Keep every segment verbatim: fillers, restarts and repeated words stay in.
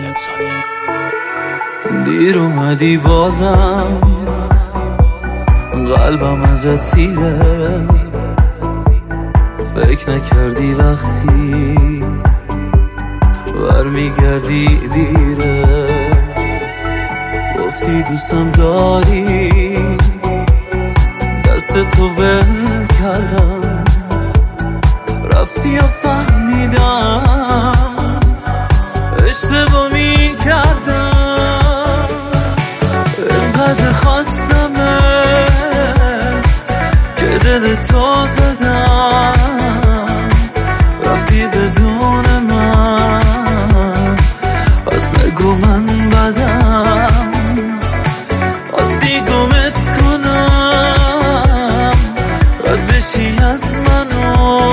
سالمزاده. دیر اومدی بازم قلبم ازت سیره، فکر نکردی وقتی برمیگردی دیره. گفتی دوستم داری، دست تو ول کردم، رفتی و فهمیدم اشتباه می کردم. اینقدر خواستمه که دل تو زدم، رفتی بدون من، پس نگو من بدم. خواستی گمت کنم، رد بشی از منو،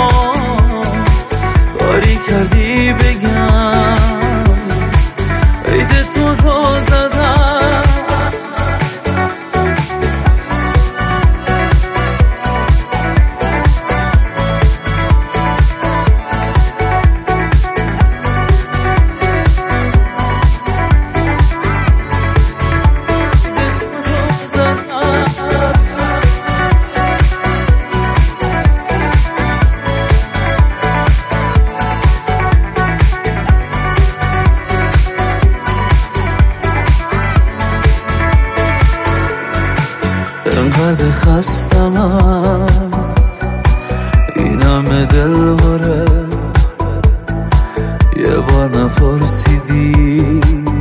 کاری کردی بگم عید تو رو زدم. اینقدر خستم از این همه دل باره، یه بار نپرسیدی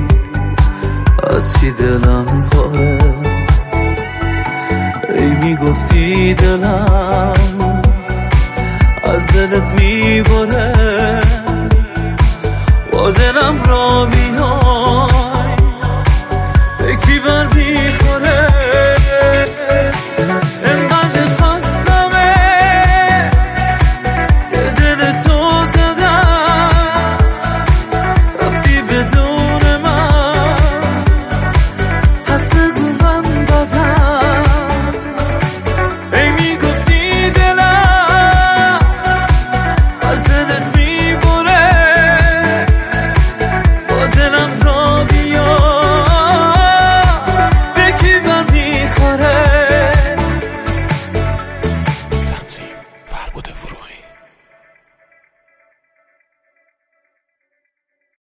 از چی دلم پاره. ای میگفتی دلم از دلت میبره، با دلم را